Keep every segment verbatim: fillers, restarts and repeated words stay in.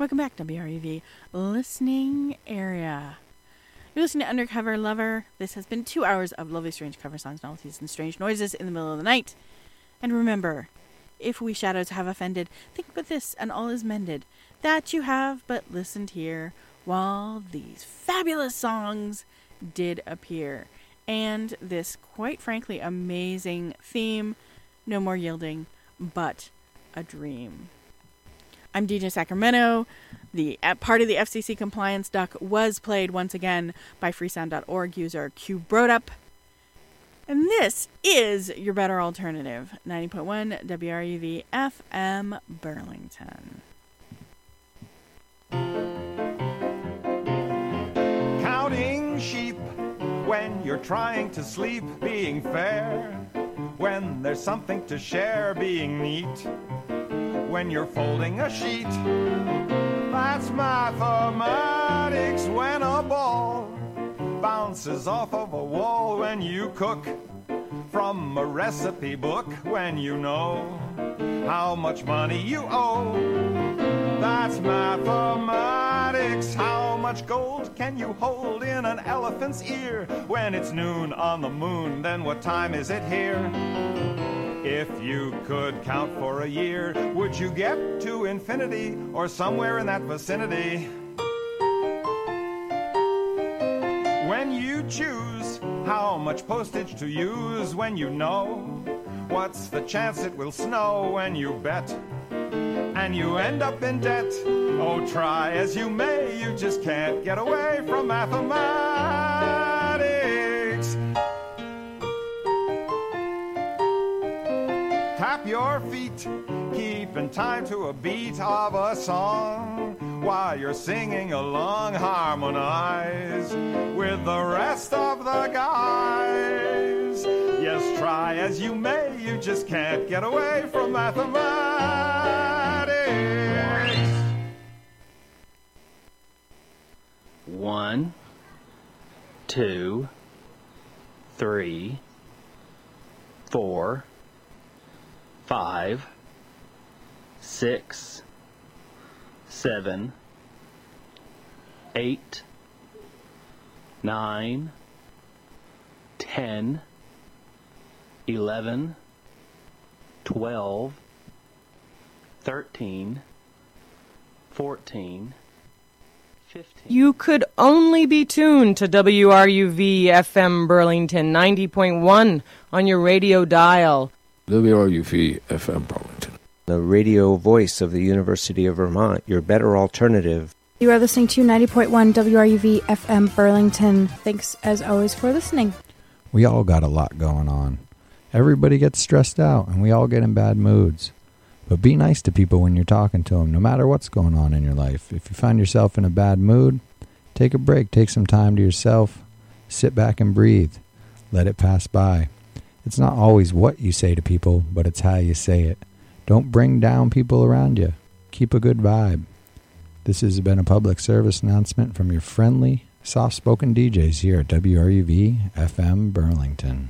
Welcome back, W R U V Listening Area. You're listening to Undercover Lover. This has been two hours of lovely, strange cover songs, novelties, and strange noises in the middle of the night. And remember, if we shadows have offended, think with this and all is mended, that you have but listened here while these fabulous songs did appear. And this, quite frankly, amazing theme, No More Yielding, But a Dream. I'm D J Sacramento. The uh, part of the F C C compliance duck was played once again by freesound dot org user Q Brodup. And this is your better alternative, ninety point one W R U V F M Burlington. Counting sheep when you're trying to sleep, being fair. When there's something to share, being neat. When you're folding a sheet, that's mathematics. When a ball bounces off of a wall, when you cook from a recipe book, when you know how much money you owe, that's mathematics. How much gold can you hold in an elephant's ear? When it's noon on the moon, then what time is it here? If you could count for a year, would you get to infinity or somewhere in that vicinity? When you choose how much postage to use, when you know what's the chance it will snow, when you bet and you end up in debt, oh, try as you may, you just can't get away from mathematics. Tap your feet, keeping time to a beat of a song. While you're singing along, harmonize with the rest of the guys. Yes, try as you may, you just can't get away from mathematics. One, two, three, four, five, six, seven, eight, nine, ten, eleven, twelve, thirteen, fourteen, fifteen. You could only be tuned to W R U V F M Burlington ninety point one on your radio dial. W R U V F M Burlington, the radio voice of the University of Vermont, your better alternative. You are listening to ninety point one W R U V F M Burlington. Thanks, as always, for listening. We all got a lot going on. Everybody gets stressed out, and we all get in bad moods. But be nice to people when you're talking to them, no matter what's going on in your life. If you find yourself in a bad mood, take a break. Take some time to yourself. Sit back and breathe. Let it pass by. It's not always what you say to people, but it's how you say it. Don't bring down people around you. Keep a good vibe. This has been a public service announcement from your friendly, soft-spoken D Js here at W R U V F M Burlington.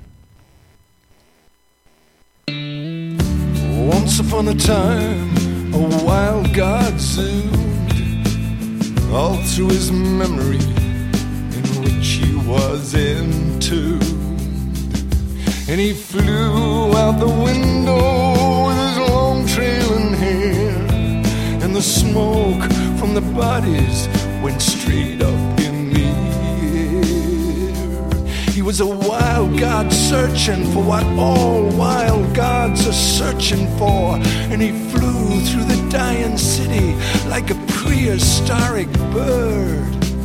Once upon a time, a wild god zoomed all through his memory, in which he was entombed. And he flew out the window with his long trailing hair, and the smoke from the bodies went straight up in the air. He was a wild god searching for what all wild gods are searching for, and he flew through the dying city like a prehistoric bird.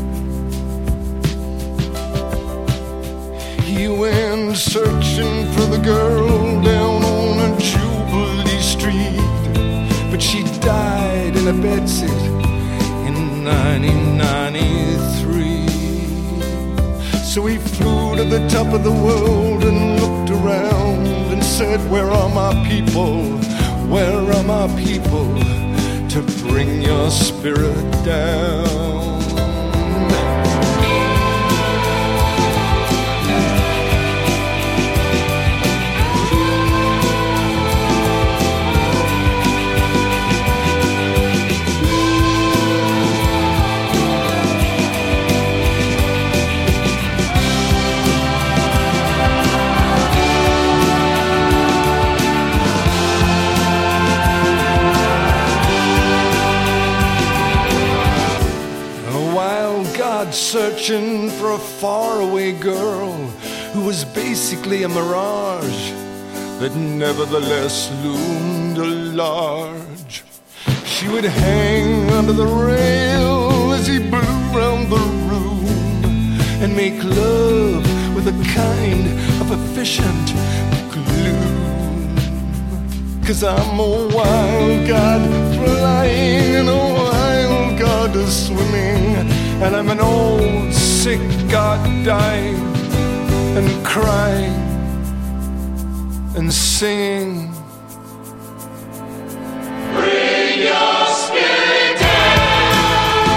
He went searching for the girl down on a Jubilee Street, but she died in a bedsit in nineteen ninety-three. So he flew to the top of the world and looked around and said, where are my people? Where are my people to bring your spirit down? searching for a faraway girl who was basically a mirage that nevertheless loomed large. She would hang under the rail as he blew round the room and make love with a kind of efficient gloom. 'Cause I'm a wild god flying and a wild god swimming, and I'm an old sick god dying and crying and singing. Bring your spirit down.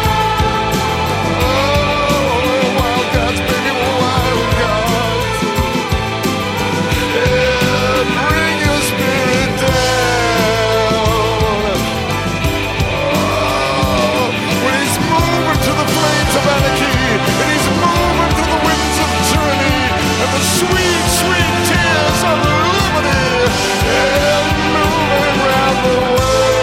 Oh, wild gods, baby, wild gods. Yeah, bring your spirit down. Oh, when he's moving to the flames of anarchy, and he's moving to the winds of tyranny, and the sweet, sweet tears of liberty, yeah, moving around the world.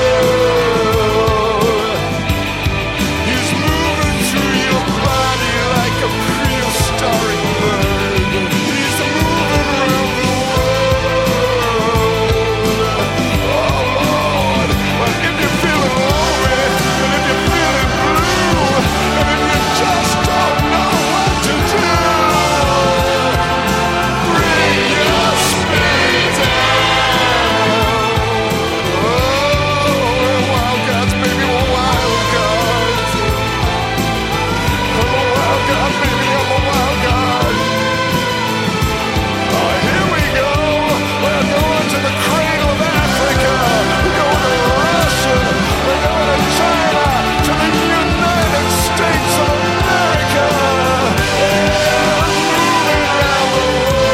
He's moving through your body like a prehistoric bird. He's moving around the world. Oh Lord, well, if you're feeling lonely, and if you're feeling blue, and if you just don't know what to do, bring your spirit down. Oh, we're wild gods, baby, we're wild gods. I'm a wild god, baby, I'm a wild god. Oh, here we go. We're going to the cradle of Africa. We're going to Russia. We're going to China, to the United States of America. Yeah, moving around the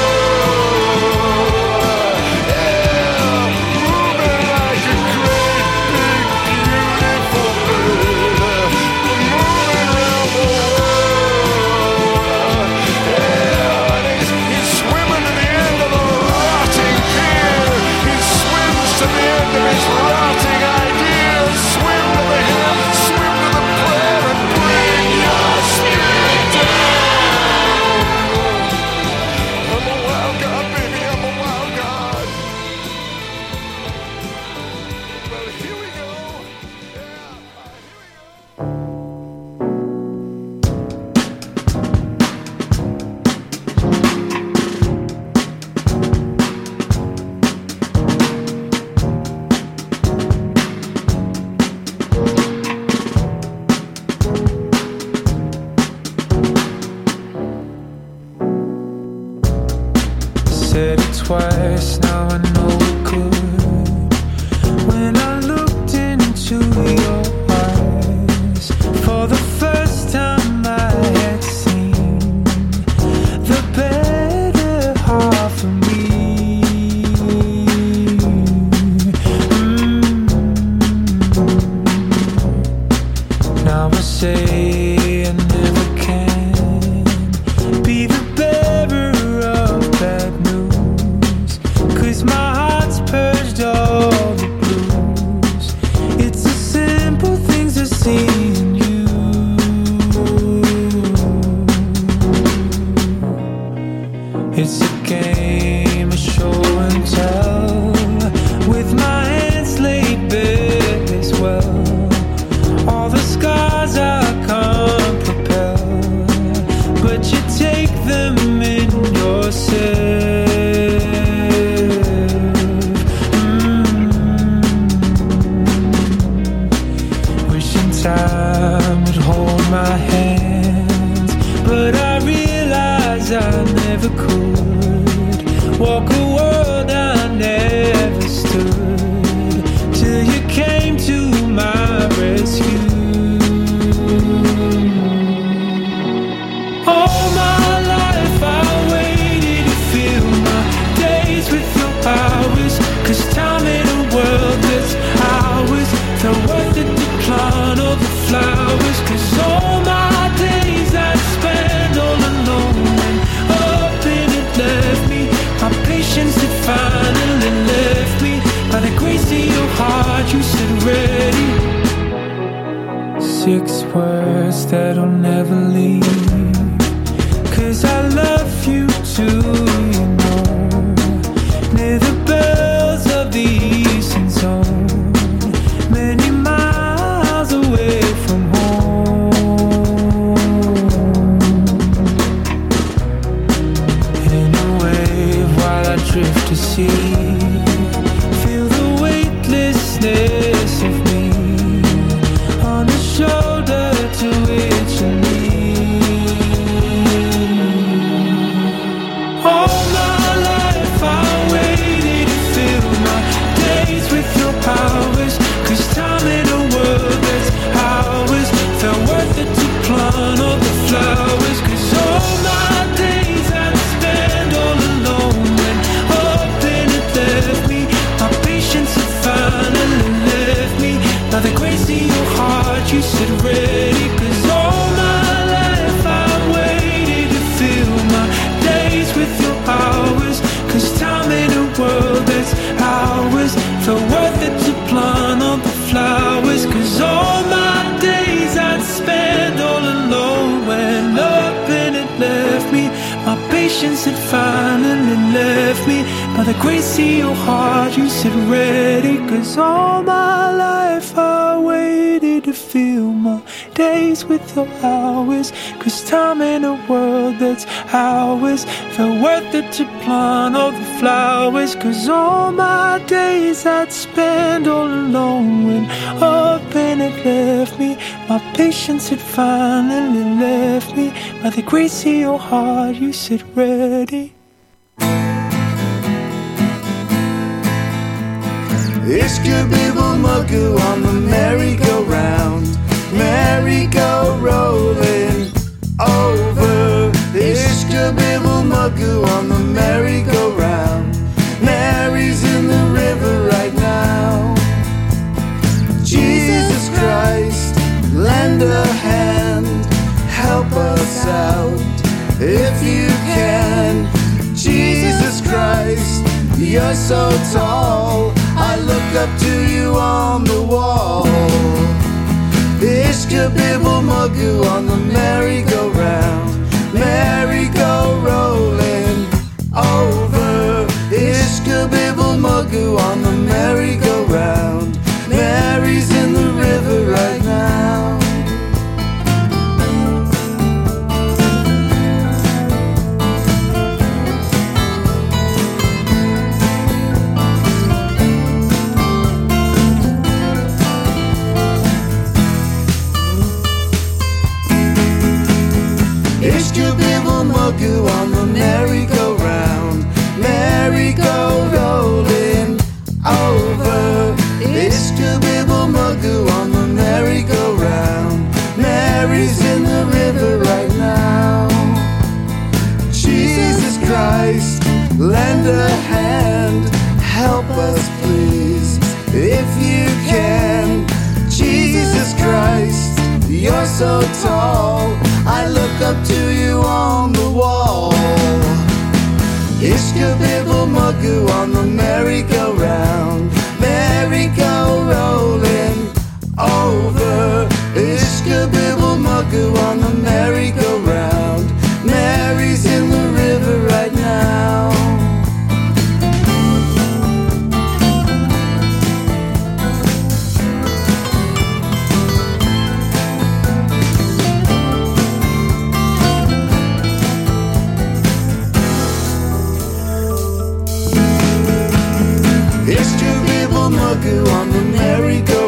world. Yeah, moving like a great, big, beautiful bird. Moving around the world. Yeah, and he's, he's swimming to the end of the rotting pier. He swims to the end of his rotting ideas. Swim to the hill, swim to the prayer, and bring your spirit down. I'm a wild god, baby, I'm a wild god. Well, here we go. Yeah, here we go. Said it twice, now I know it could. When I looked into your eyes, for the first time I had seen the better half of me. Mm. Now I say I never can be the bearer of bad news, 'cause my heart's purged all the blues. It's the simple things I see in you. It's a game of show and tell, with my hands laid bare as well. All the scars I can't propel, but you take them in yourself. Mm. Wishing time would hold my hands, but I realize I never could walk a world I never stood, till you came to my rescue. All my life I waited to fill my days with your powers, 'cause time in a world that's ours, they're worth the decline of the flowers. 'Cause all my days I spent all alone, and up and it left me. My patience had finally left me. By the grace of your heart you said ready. six words that'll never leave. Cause I love you too, you know. Near the bells of the eastern zone, many miles away from home. In a wave while I drift to sea, feel the weightlessness of me on the shoulder to which you lean. All my life I waited to fill my days with your powers. Cause time in a world that's ours felt worth it to plant all the flowers. Cause all my days I'd spend all alone when open it left me. My patience had finally left me. By the grace of your heart you said ready. Cause all my life I waited to fill my days with your hours. Cause time in a world that's ours felt worth it to plant all the flowers. Cause all my days I'd spend all alone when up and it left me. My patience had finally left me. By the grace of your heart you said ready. Cause all my life I waited to fill my days with your hours. Cause time in a world that's ours felt worth it to plant all the flowers. Cause all my days I'd spend all alone when up and it left me. My patience had finally left me. By the grace of your heart you said ready. Ishka-bibble muggle on the merry-go-round, merry-go-rolling over. Ishka-bibble muggle on the merry-go-round, Mary's in the river right now. Jesus Christ, lend a hand, help us out if you can. Jesus Christ, you're so tall, I look up to you on the wall. Ishka-bibble muggle on the merry-go-round, merry-go-rolling over. Ishka-bibble muggle on the merry-go-round, Mary's in the river right now. Ishka-bibble muggle on the merry-go-round, merry-go-rolling over. Ishka-bibble muggle on the merry-go-round, Mary's in the river right now. Jesus Christ, lend a hand, help us please, if you can. Jesus Christ, you're so tall, I look up to you on the wall. Ishka-bibble muggle on the merry-go-round, merry-go-rolling over. Ishka-bibble muggle on the merry-go-round, Mary's in the river right now. Ishka-bibble muggle on the merry-go-round,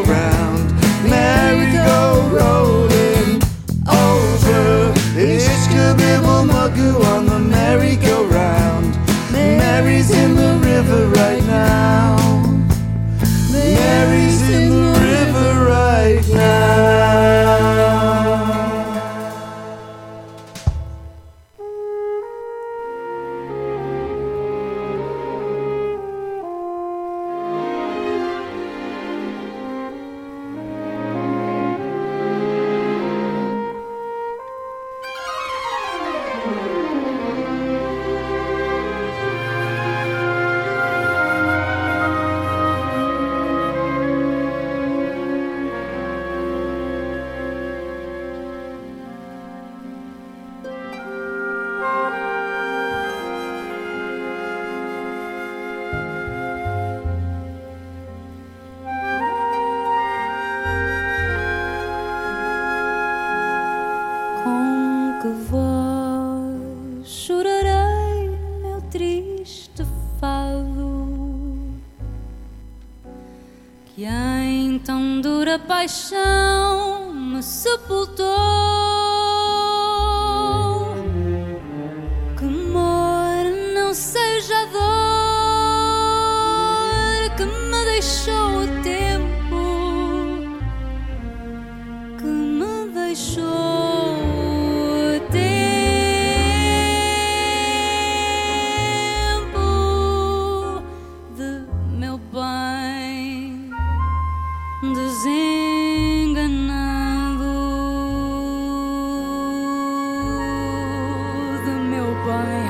paixão me sepultou. Que mora não seja a dor que me deixou o tempo, que me deixou o tempo de meu bem desenganado, de meu bem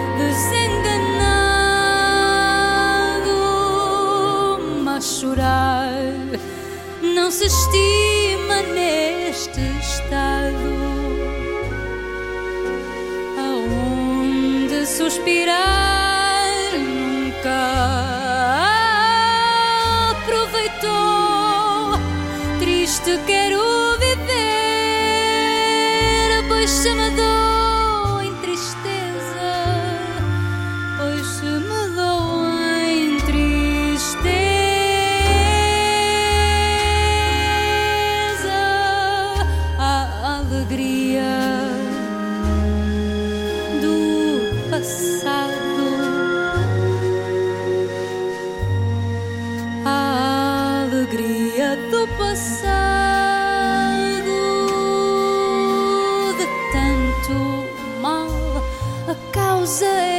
desenganado. Mas chorar não se estima neste estado, aonde suspirar nunca aproveitou. Triste quero viver, pois se me dou em tristeza, pois se me dou em tristeza. A alegria do passado, a alegria do passado, de tanto mal a causa é